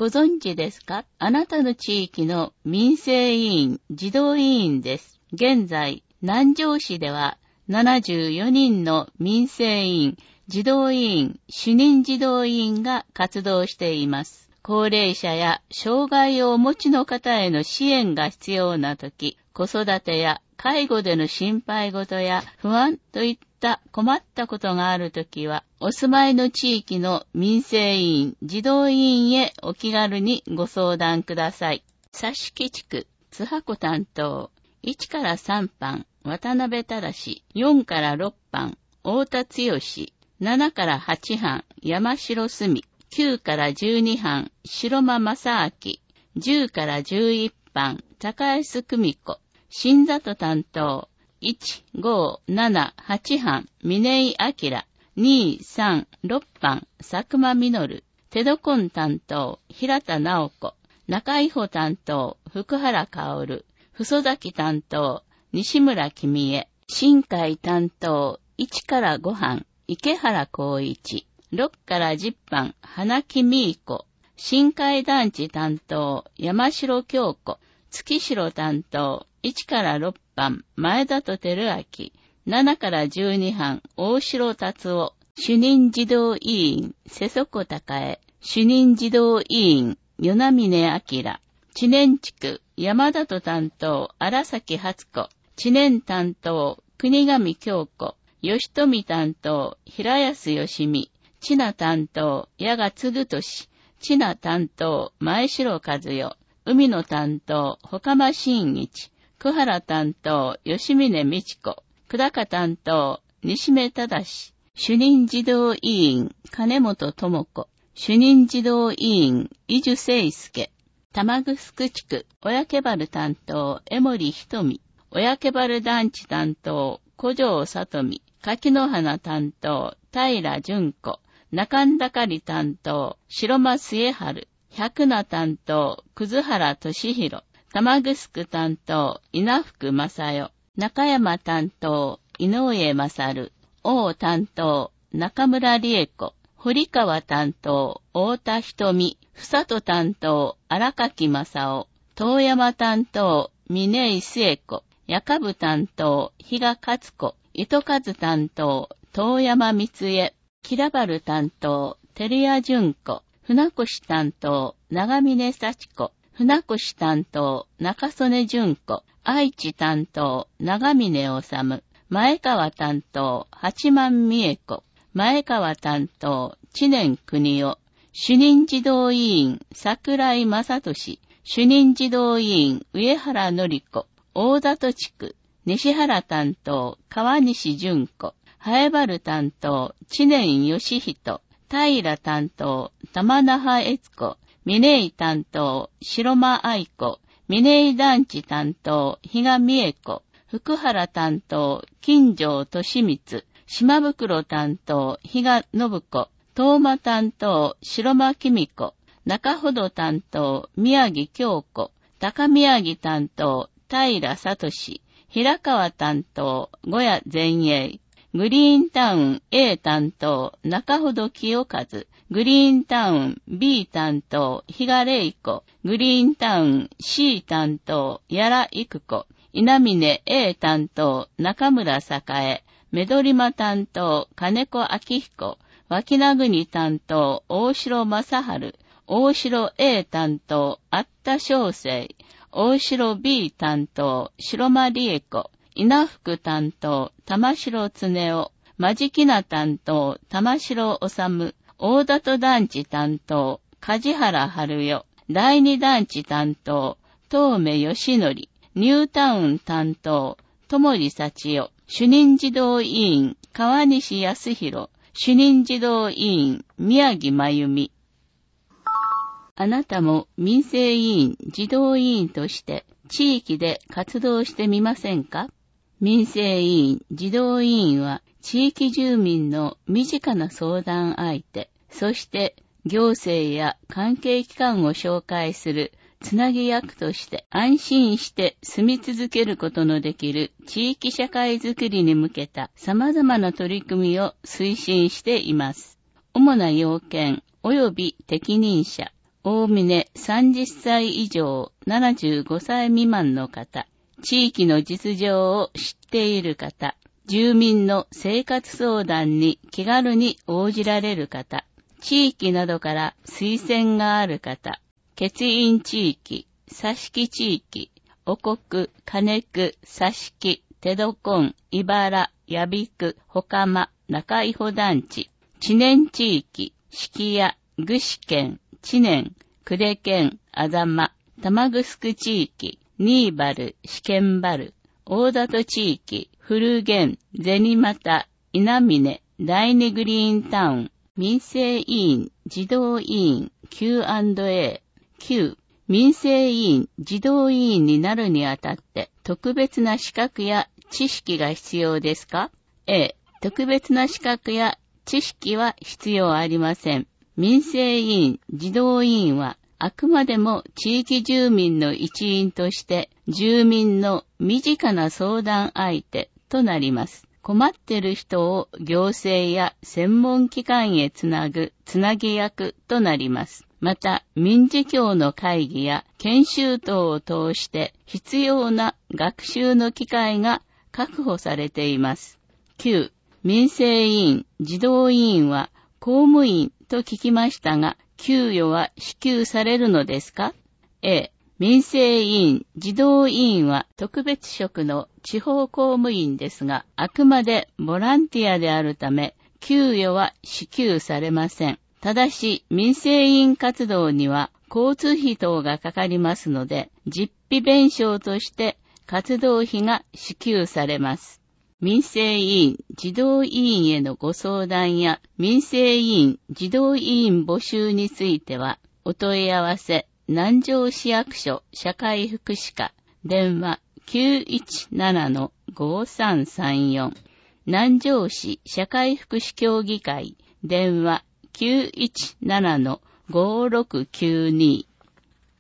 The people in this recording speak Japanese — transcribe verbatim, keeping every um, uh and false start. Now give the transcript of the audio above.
ご存知ですか？あなたの地域の民生委員、児童委員です。現在、南城市ではななじゅうよにんの民生委員、児童委員、主任児童委員が活動しています。高齢者や障害をお持ちの方への支援が必要なとき、子育てや介護での心配事や不安といった困ったことがあるときは、お住まいの地域の民生委員、児童委員へお気軽にご相談ください。佐敷地区、津箱担当、いちからさん班、渡辺忠、よんからろく班、太田剛、ななからはち班、山城澄、きゅうからじゅうに班、白間正明、じゅうからじゅういち班、高安久美子、新里担当、いち、ご、なな、はち班、峰井明、に、さん、ろく班、佐久間実、手戸根担当、平田直子、中井穂担当、福原薫、細崎担当、西村君江、新海担当、いちからご班、池原光一、ろくからじゅう班、花木美子、新海団地担当、山城京子、月城担当、いちからろく班、前田と照明、ななからじゅうに班、大城達夫、主任児童委員、瀬底孝恵、主任児童委員、与那峰明、知念地区、山田と担当、荒崎初子、知念担当、国上京子、吉富担当、平安義美、千奈担当、矢賀嗣俊、千奈担当、前城和代、海野担当、岡間真一、久原担当、吉峰美智子、久高担当、西目忠、主任児童委員、金本智子、主任児童委員、伊樹誠介、玉城地区、親毛原担当、江森瞳、親毛原団地担当、古城里美、柿の花担当、平純子、中んだかり担当、白間末春、百名担当、葛原俊弘、玉城担当、稲福正代、中山担当、井上勝、王担当、中村理恵子、堀川担当、太田瞳、房戸担当、荒垣正夫、遠山担当、峰井末子、矢加部担当、比嘉勝子、糸数担当、遠山光恵、キラバル担当、照屋純子、船越担当、長峰幸子、船越担当、中曽根純子、愛知担当、長峰治、前川担当、八幡美恵子、前川担当、知念国夫、主任児童委員、桜井正俊、主任児童委員、上原典子、大里地区、西原担当、川西純子、ハエバル担当、知念義人、平担当、玉那覇悦子、峰井担当、白間愛子、峰井団地担当、比嘉美恵子、福原担当、金城俊光、島袋担当、比嘉信子、東馬担当、白間紀美子、中ほど担当、宮城京子、高宮城担当、平聡、平川担当、小谷前衛、グリーンタウン A 担当、中ほど清和、グリーンタウン B 担当、比嘉玲子、グリーンタウン C 担当、矢良育子、稲峰 A 担当、中村栄、目取間担当、金子明彦、脇名国担当、大城正春、大城 A 担当、あった小生、大城 B 担当、白間理恵子、稲福担当、玉城恒夫、間敷名担当、玉城治、大里団地担当、梶原春代、第二団地担当、東目義則、ニュータウン担当、友利幸代、主任児童委員、川西康弘、主任児童委員、宮城真由美。あなたも民生委員、児童委員として地域で活動してみませんか？民生委員、児童委員は地域住民の身近な相談相手、そして行政や関係機関を紹介するつなぎ役として安心して住み続けることのできる地域社会づくりに向けた様々な取り組みを推進しています。主な要件及び適任者、 おおむねさんじゅっさい以上ななじゅうごさい未満の方、地域の実情を知っている方、住民の生活相談に気軽に応じられる方、地域などから推薦がある方、欠員地域、佐敷地域、おこく、金区、佐敷、手どこん、茨、やびく、ほかま、中井保団地、知念地域、敷屋、具志県、知念、呉県、あざま、玉城地域、新原、試験原、大館地域、古源、銭又、稲峰、第二グリーンタウン、民生委員、児童委員、キューアンドエー、きゅう、民生委員、児童委員になるにあたって特別な資格や知識が必要ですか？ A、特別な資格や知識は必要ありません。民生委員、児童委員はあくまでも地域住民の一員として住民の身近な相談相手となります。困っている人を行政や専門機関へつなぐつなぎ役となります。また、民事協の会議や研修等を通して必要な学習の機会が確保されています。きゅう、民生委員、児童委員は公務員と聞きましたが、給与は支給されるのですか？ A、民生委員、児童委員は特別職の地方公務員ですが、あくまでボランティアであるため、給与は支給されません。ただし、民生委員活動には交通費等がかかりますので、実費弁償として活動費が支給されます。民生委員、児童委員へのご相談や民生委員、児童委員募集については、お問い合わせ、南城市役所社会福祉課、電話 きゅういちななのごさんさんよん、南城市社会福祉協議会、電話 きゅういちななのごろくきゅうに